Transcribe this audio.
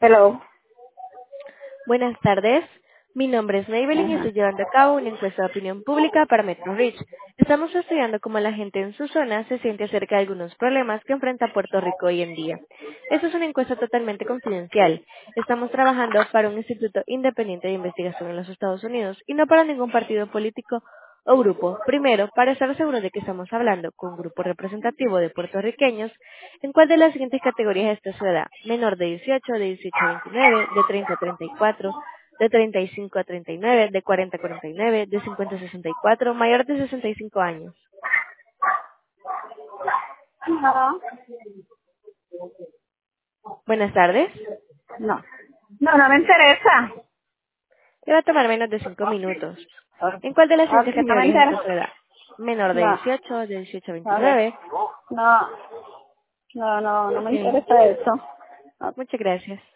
Hello. Buenas tardes, mi nombre es Maybelline y Ajá. estoy llevando a cabo una encuesta de opinión pública para Metro Reach. Estamos estudiando cómo la gente en su zona se siente acerca de algunos problemas que enfrenta Puerto Rico hoy en día. Esta es una encuesta totalmente confidencial. Estamos trabajando para un instituto independiente de investigación en los Estados Unidos y no para ningún partido político o grupo. Primero, para estar seguro de que estamos hablando con un grupo representativo de puertorriqueños, ¿en cuál de las siguientes categorías está su edad? Menor de 18, de 18 a 29, de 30 a 34, de 35 a 39, de 40 a 49, de 50 a 64, mayor de 65 años. No. Buenas tardes. No. No, no me interesa. Le va a tomar menos de 5 minutos. Ok, ¿En cuál de las siguientes no me categorías está su interesa. edad? Menor de No. 18, de 18 a Ok. 29. No. No, no, no me Ok, interesa eso. muchas gracias.